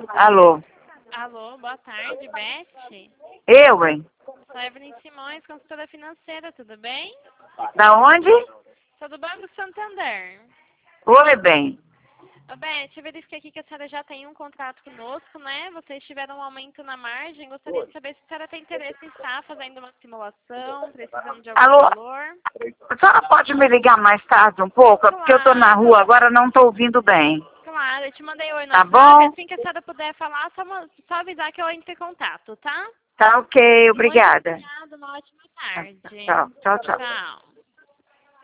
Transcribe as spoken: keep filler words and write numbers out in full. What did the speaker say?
Alô? Alô, boa tarde, Beth. Eu, hein? Sou Evelyn Simões, consultora financeira, tudo bem? Da onde? Sou do Banco Santander. Oi, bem. Ô, Beth, eu verifiquei aqui que a senhora já tem um contrato conosco, né? Vocês tiveram um aumento na margem. Gostaria de saber se a senhora tem interesse em estar fazendo uma simulação, precisando de algum Alô? valor. A senhora pode me ligar mais tarde um pouco? Porque eu tô na rua, agora não tô ouvindo bem. Claro, eu te mandei oi no Tá WhatsApp. bom? Assim que a senhora puder falar, só, ma- só avisar que eu entro em contato, tá? Tá ok, Muito obrigada. obrigada, uma ótima tarde. Tchau, tchau, tchau. Tchau.